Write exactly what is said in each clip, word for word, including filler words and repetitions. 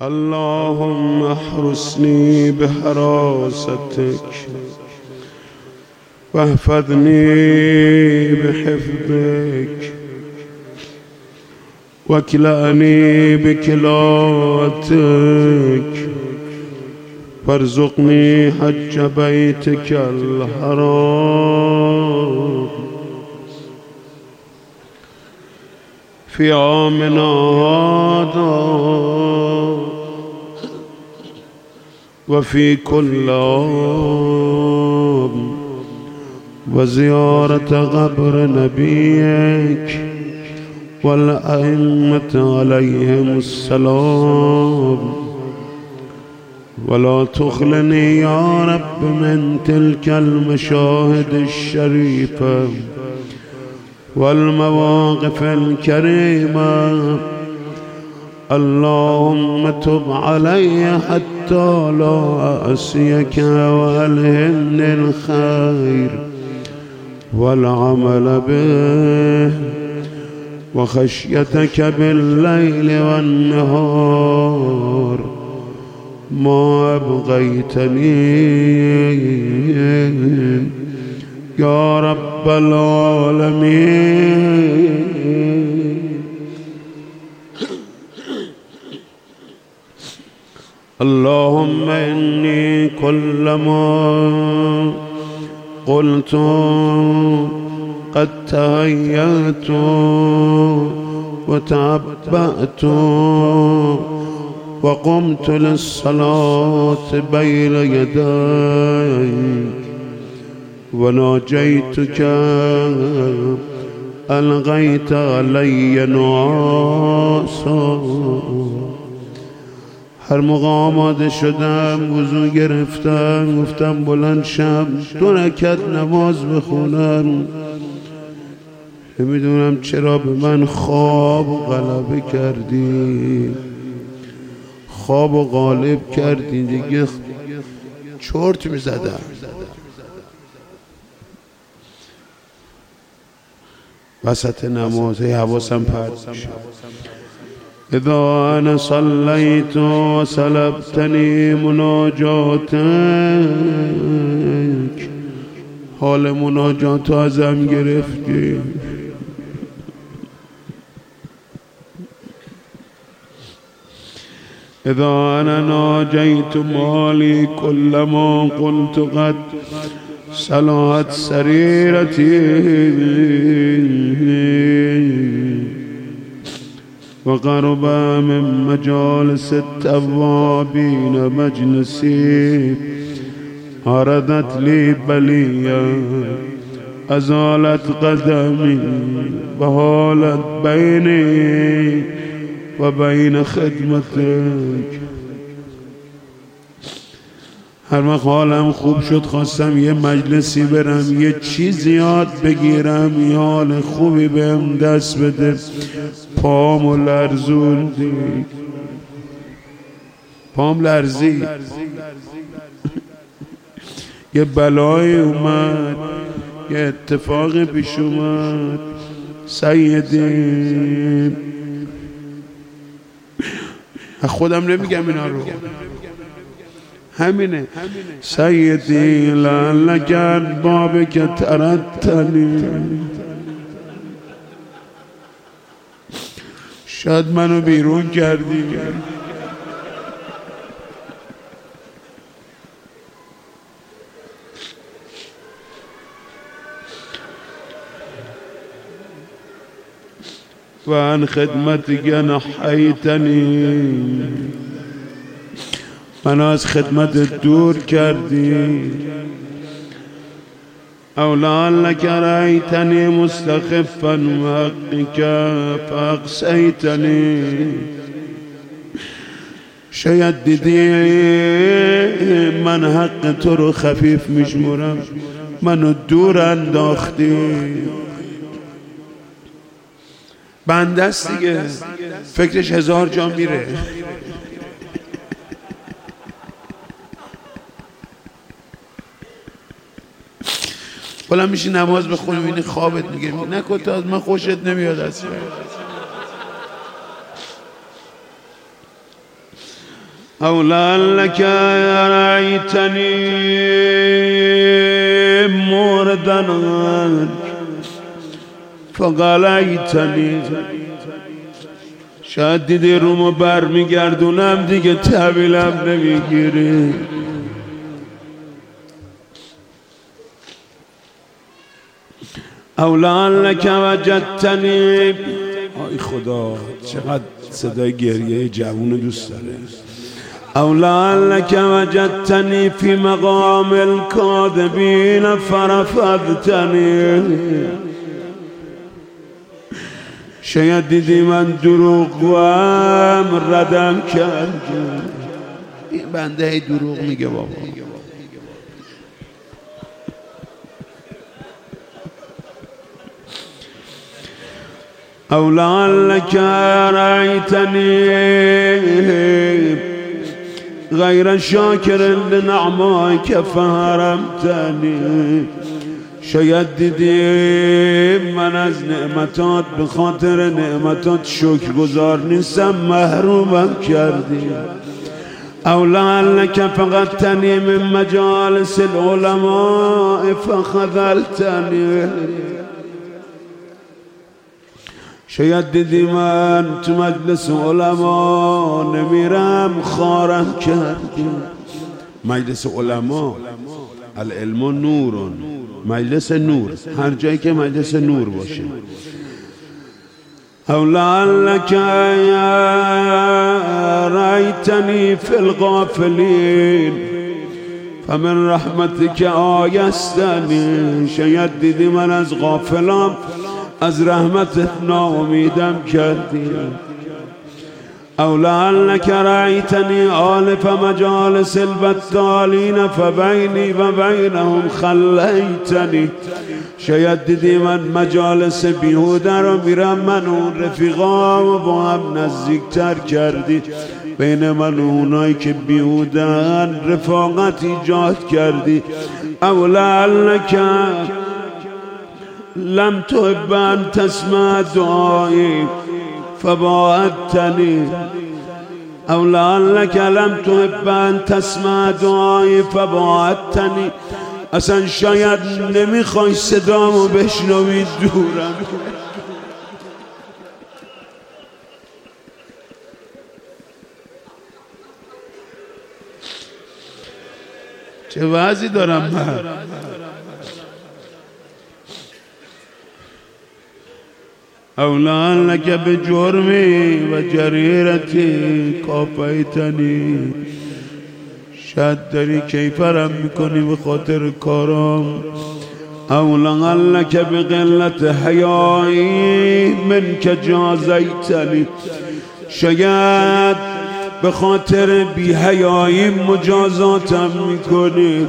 اللهم احرسني بحراستك واحفظني بحفظك واكلأني بكلاتك وارزقني حج بيتك الحرام في عامنا هذا وفي كل عام وزيارة قبر نبيك والأئمة عليهم السلام ولا تخلني يا رب من تلك المشاهد الشريفة والمواقف الكريمة. اللهم تب علي حتى لا أسيك وألهمني الخير والعمل به وخشيتك بالليل والنهار ما أبغيتني يا رب العالمين. اللهم إني كلما قلت قد تهيأت وتعبأت وقمت للصلاة بين يديك وناجيتك ألغيت علي نعاسا. هر مقامات شدم وضو گرفتم گفتم بلند شم دو رکعت نماز بخونم. نمیدونم چرا به من خواب و غلبه کردی، خواب و غالب کردی دیگه چرت میزدم. وسط نماز حواسم پرت میشه. اذا انا صليت وسلبتني مناجاتك، حال مناجات ازم گرفتی. اذا انا ناجيت مالي كلما قلت قد صلحت سريرتي وقرب من مجالس التوابين مجلسي عرضت لي بلية أزالت قدمي وحالت بيني وبين خدمتك. هر وقت حالم خوب شد خواستم یه مجلسی برم یه چیزی یاد بگیرم، یه حال خوبی بهم دست بده، پامو لرزوندی، پام لرزی. یه بلایی اومد، یه اتفاقی پیش اومد. سیدی خودم نمیگم اینا رو، همینه. سیدی لعلک بابک تردتنی، شاید منو بیرون کردی. و عن خدمتک نحیتنی، من از خدمت دور کردی. او لعلک رأیتنی مستخفا وحقک فاقصیتنی، شاید دیدی من حق تو رو خفیف میشمرم، منو دور انداختی. بنده است دیگه، فکرش هزار جا میره. بلند میشی نماز بخونی میبینی خوابت میگه نکن تا از من خوشت نمیاد اصلا. او لعلك رأيتني موردا فقلیتنی، شاید دیدی رومو بر میگردونم دیگه طویلم نمیگیری. او لعلک وجدتنی. آی خدا چقدر صدای گریه جوون دوست داره. او لعلک وجدتنی فی مقام الکاذبین فرفضتنی، شاید دیدی من دروغ گوام ردم کردی. این بنده هی دروغ میگه بابا. او لعلک رأیتنی غیر شاکر لنعمائک فحرمتنی، شاید دیدی من از نعمتات به خاطر نعمتات شکرگزار نیستم محرومم کردی. او لعلک فقدتنی من مجالس العلماء فخذلتنی، شاید دیدی من تو مجلس علما نمیرم خارم کردی. مجلس علما العلم نورون، مجلس نور، هر جایی که مجلس نور باشه. او لعلک رأیتنی فی الغافلین فمن رحمتک آیستنی، شاید دیدی من از غافلام از رحمت ناامیدم کردی. او لعلک رأیتنی آلف مجالس البطالین فبینی و بینهم خلیتنی، شاید دیدی من مجالس بیهوده رو میرم من و اون رفیقام با هم نزدیکتر کردی. بین من و اونایی که بیهودن رفاقت ایجاد کردی. او لعلک لم تحب ان تسمع دعایی فباعدتنی، او لعلک لم تحب ان تسمع دعایی فباعدتنی، اصلا شاید نمیخوای صدامو بشنوی دورم. چه وضعی دارم من. او لعلک بجرمی و جریرتی کافیتنی، شاید داری کیفرم میکنی به خاطر کارم. او لعلک بقلت حیایی منک جازیتنی، شاید به خاطر بی حیایی مجازاتم میکنی.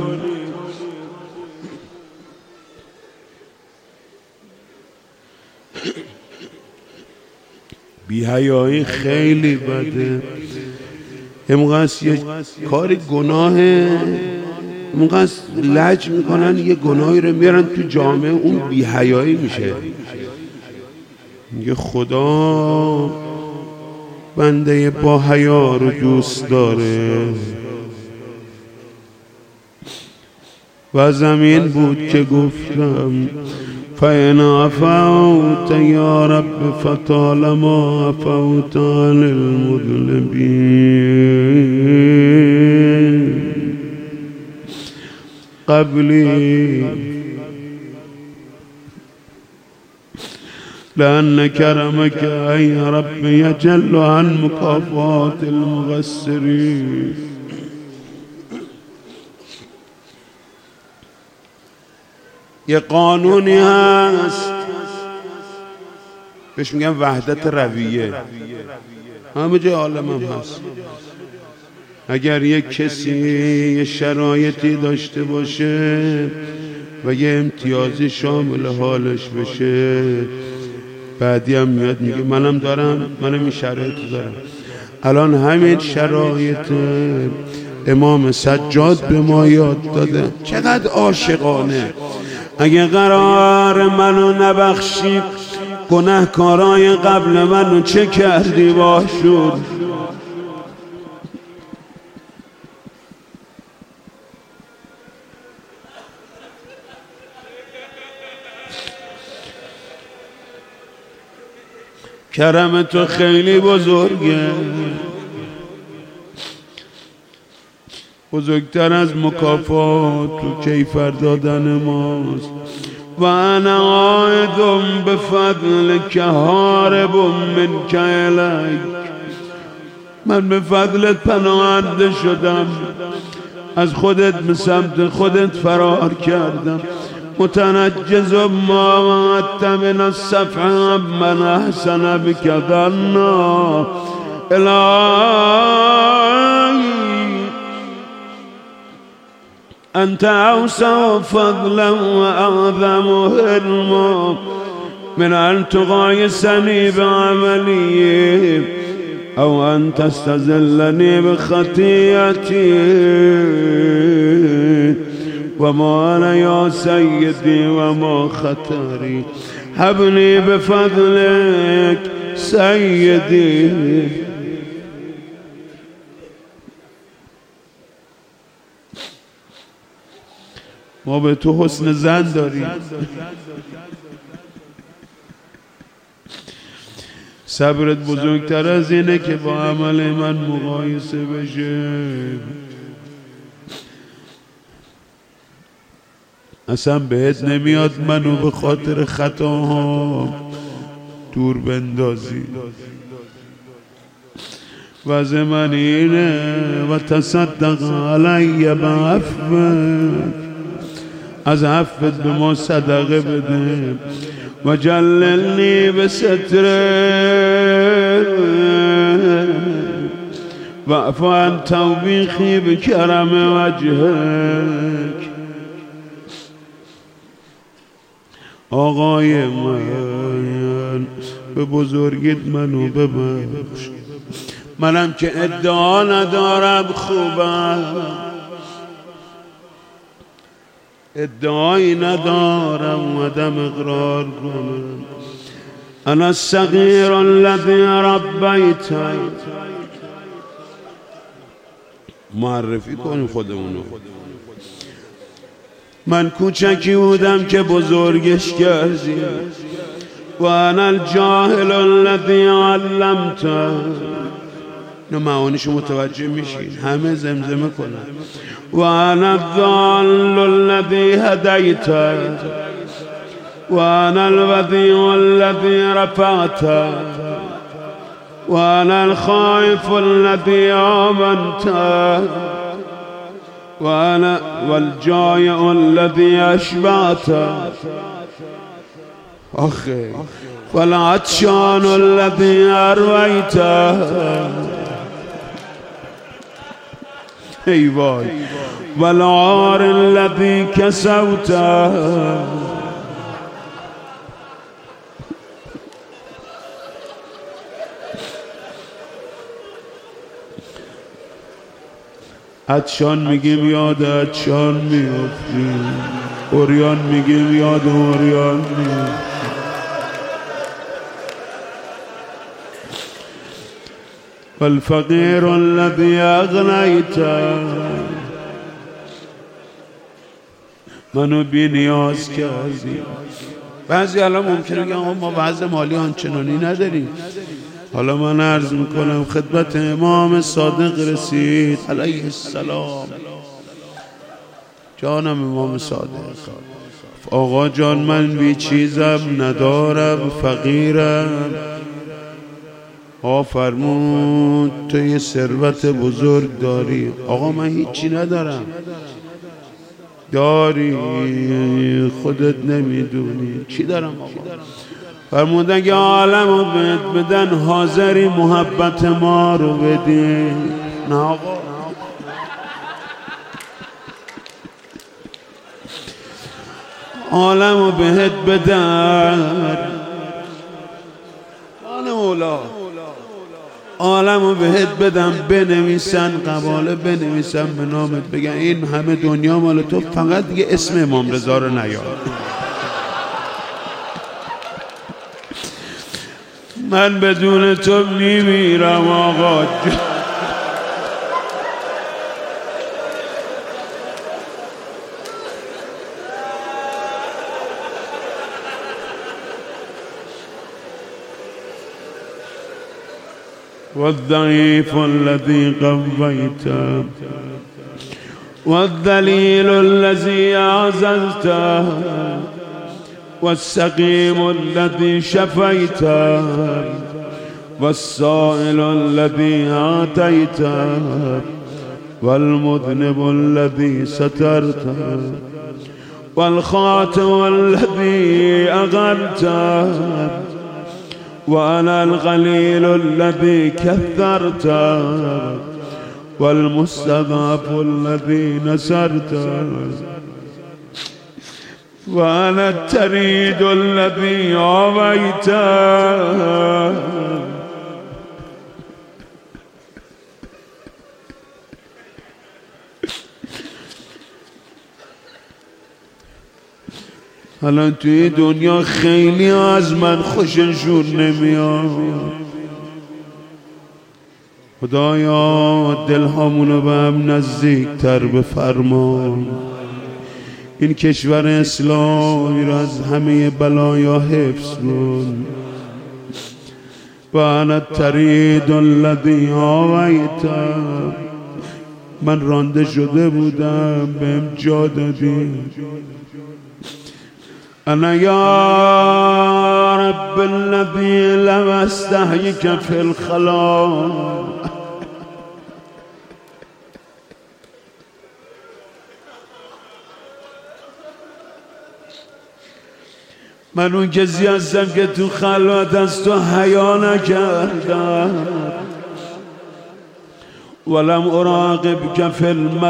بی حیایی خیلی بده. امقصد یه کاری گناهه، امقصد لج میکنن یه گناهی رو میارن تو جامعه، اون بی حیایی میشه. میگه خدا بنده با حیا رو دوست داره. و زمین بود که گفتم فَإِنْ عَفَوْتَ يَا رَبِّ فَطَالَمَا عَفَوْتَ عَنِ الْمُذْنِبِينَ قبلي لأن كرمك أي رب يجل عن مكافأة المقصرين. یه قانونی هست بهش میگن وحدت رویه، همه جای عالم هم هست. اگر یک کسی یه شرایطی داشته باشه و یه امتیازی شامل حالش بشه، بعدی هم میاد میگه منم دارم، منم این شرایط دارم. الان همین شرایط امام سجاد به ما یاد داده. چقدر عاشقانه. اگه قرار منو نبخشی گناهکارای قبل منو چه کردی باشون. کرم تو خیلی بزرگه، بزرگتر از مکافات و کیفر دادن ماست. و انا عائد بفضلک هارب منک الیک، من به فضلت پناهنده شدم، از خودت به سمت خودت فرار کردم. متنجز ما وعدت من الصفح من احسن بک ظنا الهی انت اوسع فضلا واعظم حلما من ان تغایسنی بعملی او ان تستذلنی بخطیئتی و ما انا یا سیدی و ما خطری هبنی بفضلک سیدی. ما به تو حسن ظن داریم، صبرت بزرگتر از اینه که با عمل من مقایسه بشه. اصلا بهت نمیاد منو به خاطر خطاها دور بندازی. وضع من اینه و تصدق علی بعفوک، از عفوت به ما صدقه بده. و جللنی به ستره و اعف عن توبیخی به کرم وجهک. آقای من به بزرگیت منو ببخش، منم که ادعا ندارم خوبم، ادعایی ندارم اومدم اقرار کنم. انا الصغیر الذی ربیت، معرفی کنیم خودمونو. من کوچکی بودم که بزرگش کردی. و انا الجاهل الذی علمت، نه معانیشو متوجه میشین، همه زمزمه کنن. و انا الضال الذی هدیت و انا الوضیع الذی رفعت و انا الخائف الذی آمنت و انا والجائع الذی اشبعت آخه والعطشان الذی ارویت. ای وای. والعار الذی کسوت، عطشان میگیم یاد عطشان میفتیم، عریان میگیم یاد عریان میفتیم. والفقیر الذی اغنیت، منو بی نیاز کردی. بعضی الان ممکنه بگن ما وضع مالی آنچنانی نداریم. حالا من عرض میکنم خدمت امام صادق رسید علیه السلام. جانم امام صادق، آقا جان من بی چیزم، ندارم، فقیرم. آقا فرمود تو یه ثروت بزرگ داری. آقا من هیچی ندارم. داری، خودت نمیدونی چی دارم. آقا فرمود اگه عالمو بهت بدن حاضری محبت ما رو بدی؟ نه آقا. عالمو بهت بدن، آن مولا عالمو بهت بدم، بنویسن قباله، بنویسن به نامت، بگن این همه دنیا مال تو، فقط دیگه اسم امام رضا رو نیار. من بدون تو میمیرم آقا. والضعيف الذي قويته والذليل الذي أعززته والسقيم الذي شفيته والسائل الذي أعطيته والمذنب الذي سترته والخاطئ الذي أغرته وأنا القليل الذي كثرته والمستضعف الذي نصرته وأنا التريد الذي آويته الان توی دنیا خیلی از من خوششون نمیاد. خدایا دلهامونو به هم نزدیک تر بفرما. این کشور اسلامی را از همه بلایا حفظ کن. و انا الطرید الذی آویته. من رانده شده بودم بهم جا دادی. انا یا رب الذی لم استحیک فی الخلا. من اون کسی هستم که تو خلوت از تو حیا نکردم. ولم اراقبک فی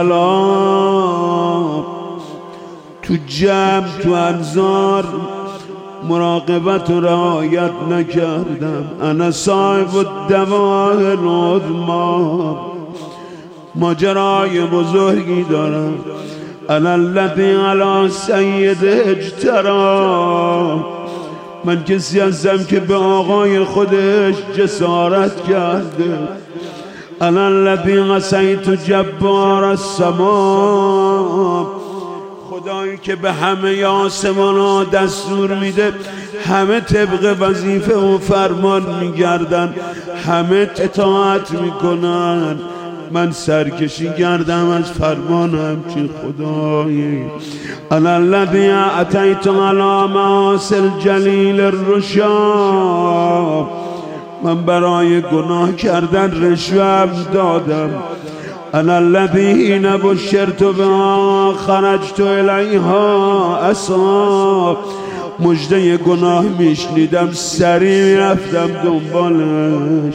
الملا. تو جمع تو انظار مراقبت و رعایت نکردم. انا صاحب الدواء العظمی. ماجرای بزرگی دارم. انا الذی علی سید اجترا. من کسی هستم که به آقای خودش جسارت کرده. انا الذی عصیت جبار السما. خدایی که به همه آسمان ها دستور میده همه طبق وظیفه و فرمان میگردن، همه اطاعت میکنن. من سرکشی کردم از فرمانم چی خدایی. انا الذی اتیت علی معاصی الجلیل الرشا. من برای گناه کردن رشوه دادم. انا الذی حین بشرت بها خرجت الیها اسعی. مژده گناه میشنیدم سریع میرفتم دنبالش.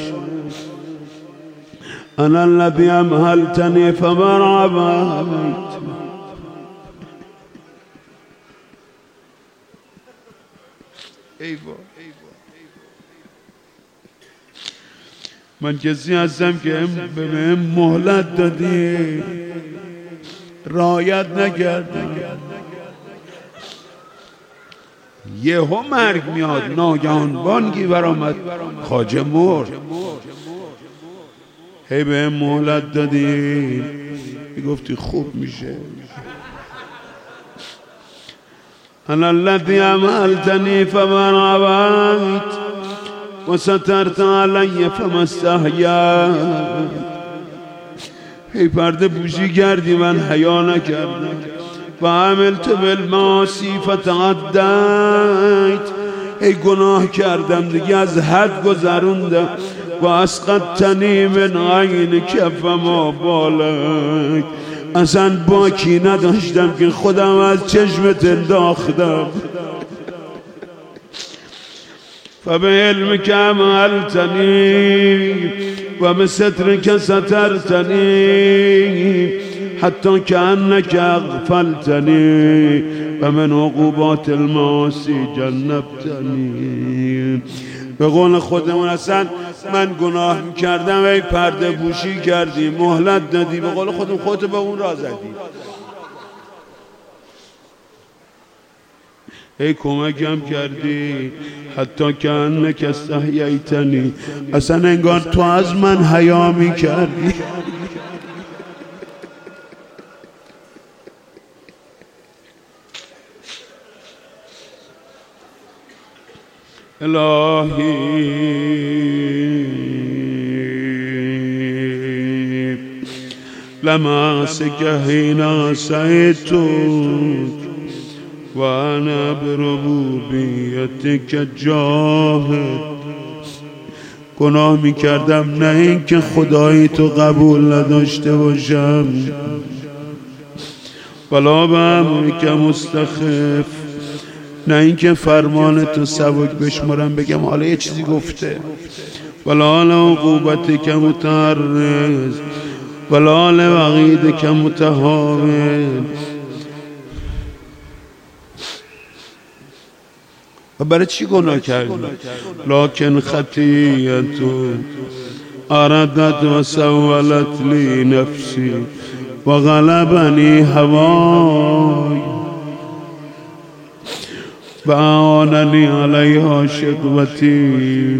انا الذی امهلتنی فما ابیت. من کسی هستم که به من مهلت دادی رعایت نکردم. یهو مرگ میاد، ناگهان بانگی برآمد، خواجه مرد. هی به مهلت دادی، گفتی خوب میشه. انا الذی امهلتنی فما ابیت و سترت علی فما استحییت. هی پرده پوشی کردی من حیا نکردم. و عملت بالمعاصی فتعدیت. ای گناه کردم دیگه از حد گذروندم. و اسقطتنی من عینک فما بالک. اصلا باکی نداشتم که خودم از چشمت انداختم. فبعلمك امهلتنی و بسترك سترتنی حتی کأنک اغفلتنی و من عقوبات المعاصی جنبتنی. به قول خودمون اصلا من گناه میکردم ای پرده پوشی کردی، مهلت دادی، به قول خودمون خودت به اون راه زدی. ای کمکم کردی حتی کأنک استحییتنی. اصلا انگار تو از من حیا میکردی. الهی لمسك حين سعيتك وأنا بربوبیتك جاهد. گناه میکردم نه این که خدایی تو قبول نداشته باشم، ولا به امرک مستخف، نه این که فرمان تو سبک بشمارم بگم حالا یه چیزی گفته، ولا لعقوبتک متعرض ولا لوعیدک متهاون. و برای چی گناه کردی؟ لکن خطیئتو اردت و سولت لی نفسی و غلبنی هوای و اعاننی علیها شقوتی.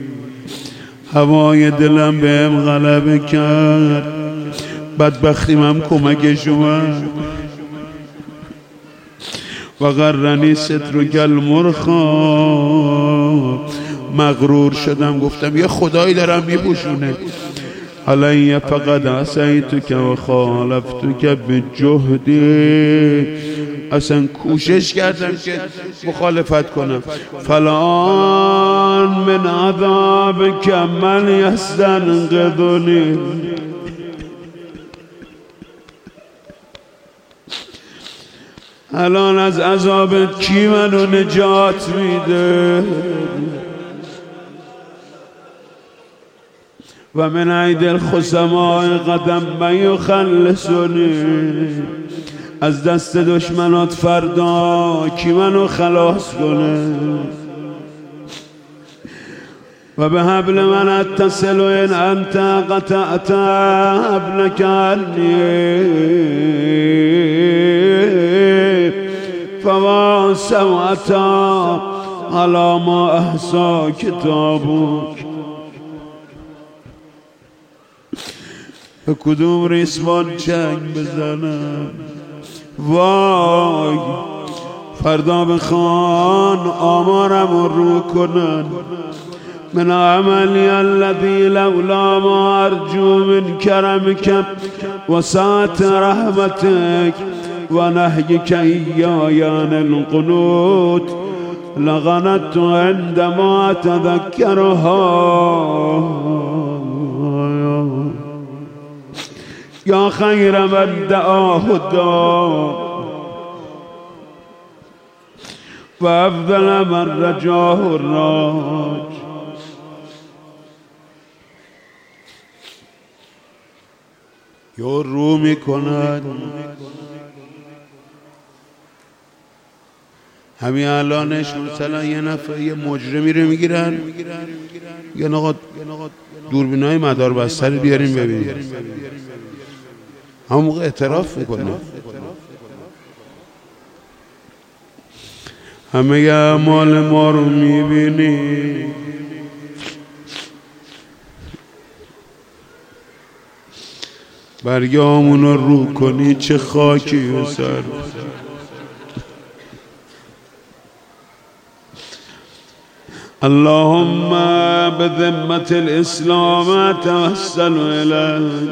هوای دلم بهم غلبه کرد، بدبختیم هم کمکش اومد. و غرنی سترک المرخا، مغرور شدم گفتم یه خدایی دارم میپوشونه. علی فقد عصیتک و خالفتک بجهدی، اصلا کوشش کردم که مخالفت کنم. فلان من عذابک من یستنقذنی، الان از عذابت کی منو نجات میده؟ و من عید الخصماء قدم من یخلصنی، از دست دشمنات فردا کی منو خلاص کنه؟ و به حبل من اتصل ان انت قطعت ابنک عنی فما سوعتا علی ما احصا کتابک. به کدوم ریسمان چنگ بزنم؟ وای فردا بخوان آمارم رو کنن. من عملی الذی لولا ما ارجو من کرمک و سعت رحمتک و نهیک ایای عن القنوت لغنت عندما اتذکرها. یا خیر من دعاه دا و افضل من رجاه الراج. یا رو میکنن همین الانش مثلا یه نفر یه مجرمی رو میگیرن یا نقاط دوربینای مدار بستر بیاریم ببینیم، همون موقع اعتراف میکنه. همه اعمال ما رو میبینی، برگامون رو رو کنی چه خاکی و سر. اللهم بذمة الاسلام توسل الیک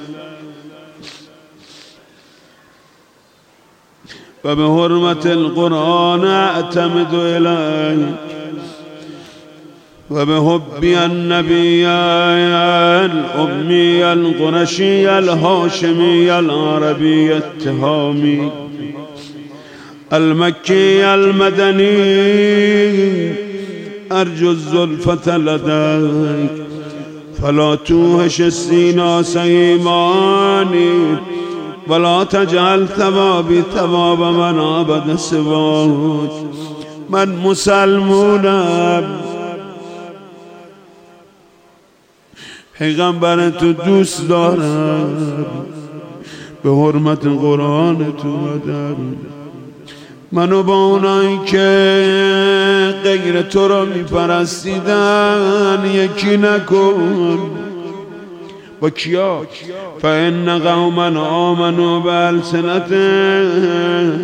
و به حرمت القرآن اعتمد الیک و به حبی النبی الامی القرشی الهاشمی العربی التهامی المکی المدنی ارجو الزلفة لديك فلا توهش السيناس ایمانی ولا تجعل ثوابی ثواب من عبد سواک. من مسلمونم، پیغمبر تو دوست دارم، به حرمت قرآن تو مدم. منو با اونایی که غیر تو را میپرستیدن یکی نکن. با کیا؟ فإن قوما آمنوا بألسنتهم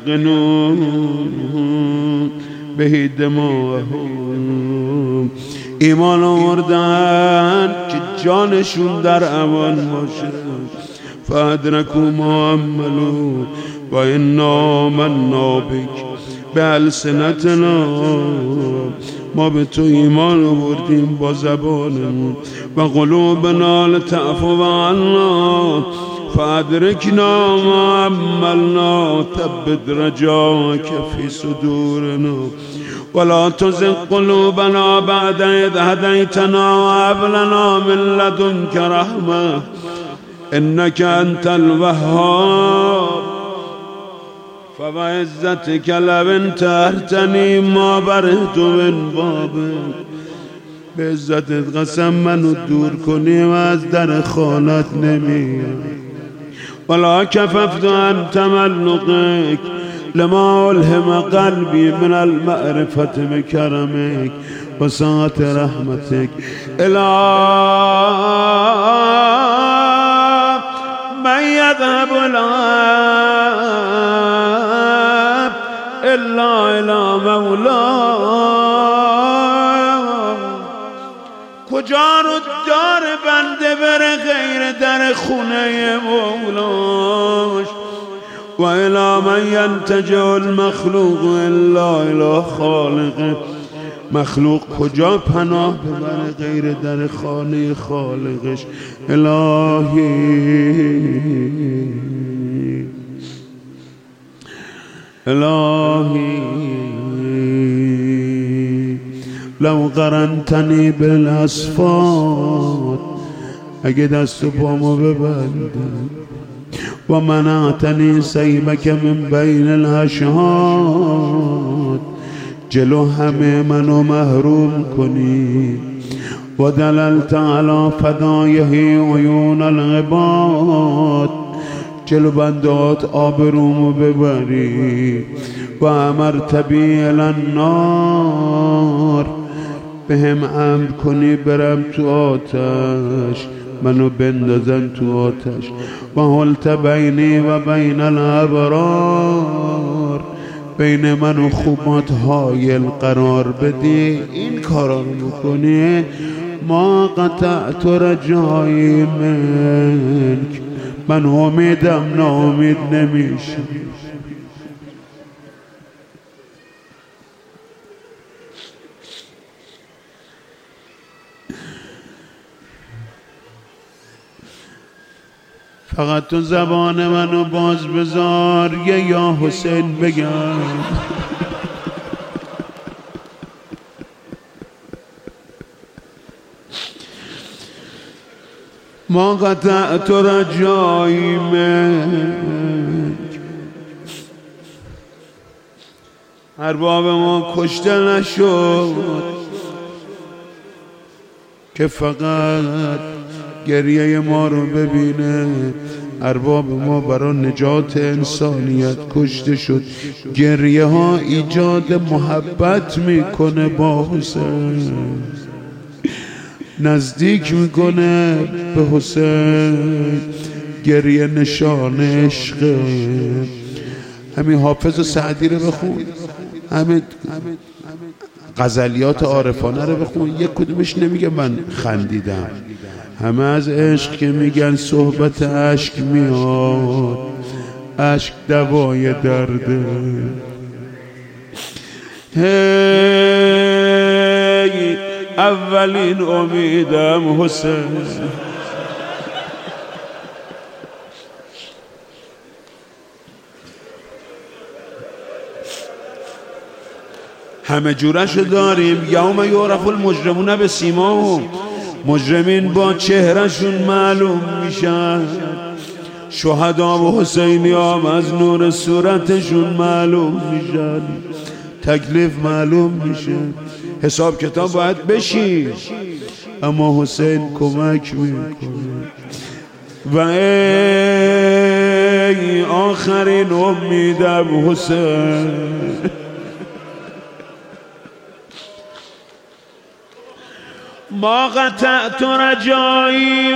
لیحقنوا به دماءهم. ایمان آوردن که جانشون در امان باشه. فادرکوا ما عملوا و انا منا بک به السنتنا، ما به تو ایمان آوردیم با زبانمون. و قلوبنا لتعفو عنا فادرکنا ما عملنا ثبت رجاک فی صدورنا ولا تزغ قلوبنا بعد اذ هدیتنا وهب لنا من لدنک رحمة انک انت الوهاب. فبعزتك لو انتهرتني ما برهت من بابك، به عزتت قسم منو دور کنی و از در خانت نمیام. ولا کففت عن تملقك لما الهم قلبي من المعرفة بكرمك وسعة رحمتك الى من يذهب العبد الا الى مولاه. کجا رو دار بنده بره غیر در خونه مولاش؟ و الی من ینتجع المخلوق الا الی خالقه. مخلوق کجا پناه ببره غیر در خانه خالقش؟ الهی الهی لو قرنتنی بالاسفاد، اگه دست و پامو ببندی، و منعتنی سیبک من بین الاشهاد، جلو همه منو محروم کنی، و دللت علی فدایه عیون العباد، جلو بندات آبرومو ببری، و امرت بی الی النار، به هم امر کنی برم تو آتش، منو بندازن تو آتش. و حلت بینی و بین الابرار، بین من و خوبات حایل قرار بدی، این کارا رو بکنی. ما قطعت رجایی منک، من امیدم ناامید نمیشه. فقط تو زبان منو باز بذار یه یا حسین بگم. ما قطعت رجایی منک، ارباب ما کشته نشد که فقط گریه ما رو ببینه. ارباب ما برای نجات انسانیت کشته شد. گریه ها ایجاد محبت میکنه با حسین، نزدیک میکنه به حسین. گریه نشان عشق. همین حافظ و سعدی رو بخون، همین غزلیات عارفانه رو بخون، یک کدومش نمیگه من خندیدم، همه از عشق که میگن صحبت عشق میاد. عشق دوای درده. هی اولین امیدم حسین، همه جورشو داریم. یوم یعرف المجرمون بسیماهم، مجرمین با چهرشون معلوم میشن. شهدا و حسینی هم از نور صورتشون معلوم میشن. تکلیف معلوم میشه. حساب کتاب باید بشی، اما حسین کمک میکنه. و ای آخرین امیدم حسین، ما قطعت رجایی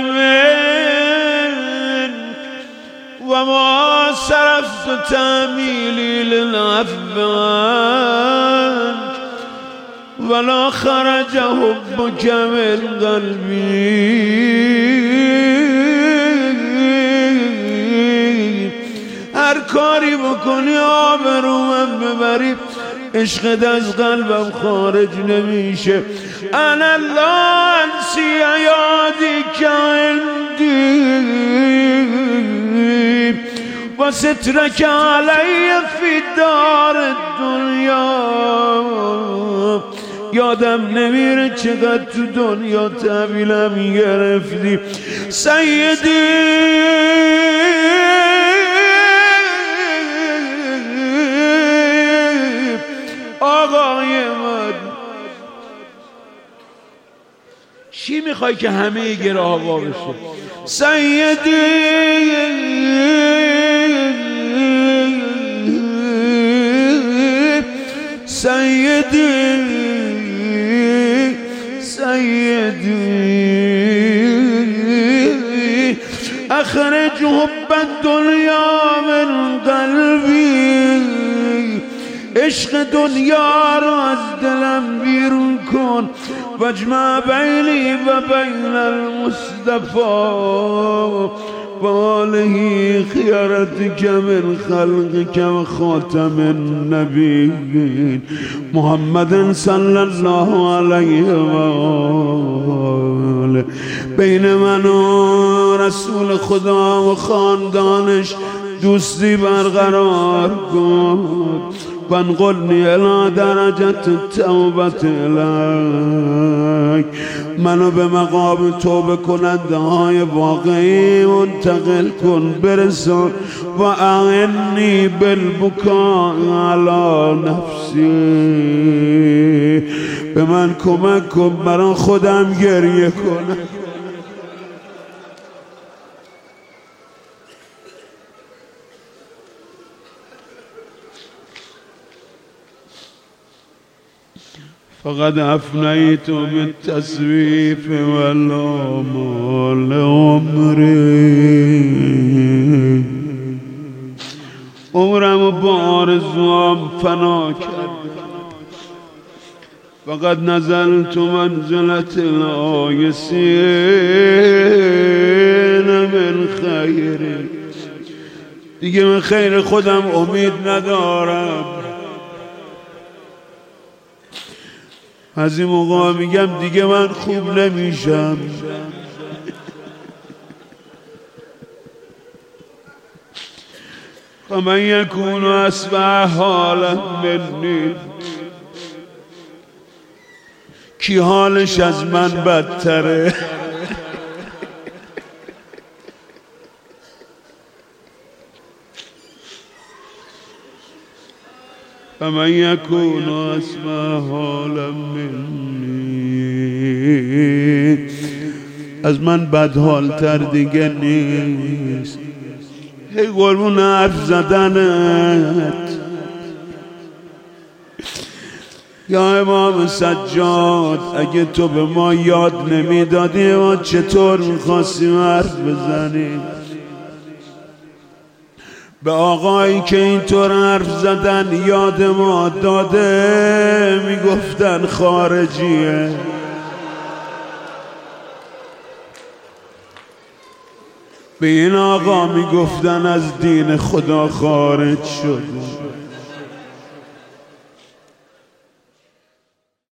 منک و ما صرفت تعمیلی للعفو عنک ولا خرج حبك من قلبی. هر کاری بکنی آبرومم ببری، عشقت از قلبم خارج نمیشه. انا لا انسی یادی که عندی و سترک علی فی دار الدنیا. یادم نمیره چقدر تو دنیا تحویلم گرفتی سیدی. آقای من چی میخوای که همه گره ها بشه؟ سیدی سیدی سیدی اخرج حب الدنیا من قلبی. عشق دنیا رو از دلم بیرون کن. واجمع بینی و بین المصطفى و آله خیارتک من خلقک و خاتم النبیین محمد صلی الله علیه و آله. بین من و رسول خدا و خاندانش دوستی برقرار کن. وانقلنی الی درجت التوبت الیک. منو به مقام توبه کننده های واقعی منتقل کن، برسان. و اعنی بالبکاء علی نفسی. به من کمک کن برای خودم گریه کنم. فقد افنیت بالتصویف والآمال عمری. عمرم با آرزوام فنا کرد. فقد نزلت منزلت الآیسین من خیر. دیگه من خیر خودم امید ندارم. از این موقع میگم دیگه من خوب نمیشم. فمن یکون اصبح حالا منی. کی حالش از من بدتره؟ فمن یکون اصبح حالا منی. از من بدحالتر دیگه نیست. هی قربون حرف زدنت. یا امام سجاد اگه تو به ما یاد نمیدادی ما چطور میخواستیم حرف بزنیم؟ به آقایی که اینطور حرف زدن یاد ما داده میگفتن خارجیه. به این آقا میگفتن از دین خدا خارج شد.